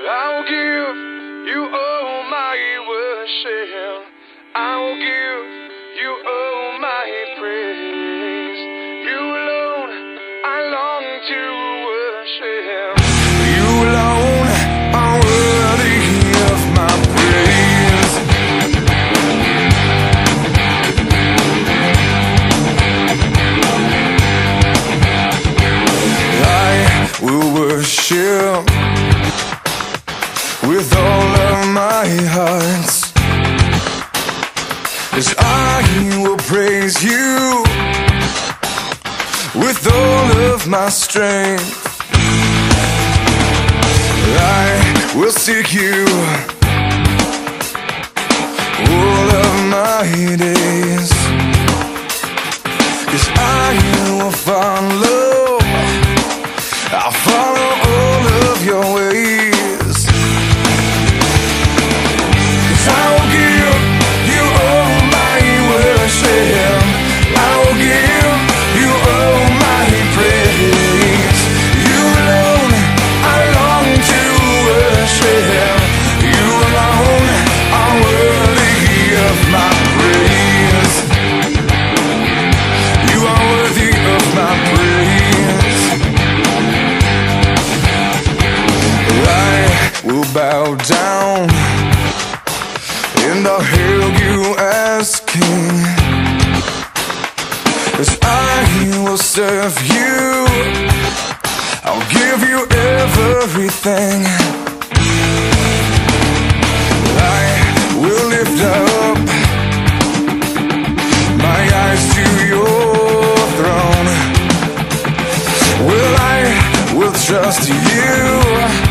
I will give you all my worship. I will give you all my praise. You alone I long to worship. You alone are worthy of my praise. I will worship with all of my heart, 'cause I will praise you with all of my strength. I will seek you all of my days, 'cause I will follow, I'll follow all of your ways. 'Cause I will give you all my worship. I will give you all my praise. You alone I long to worship. You alone are worthy of my praise. You are worthy of my praise. I will bow down and I'll hail you as King, 'cause I will serve you. I'll give you everything. I will lift up my eyes to your throne. I will trust you.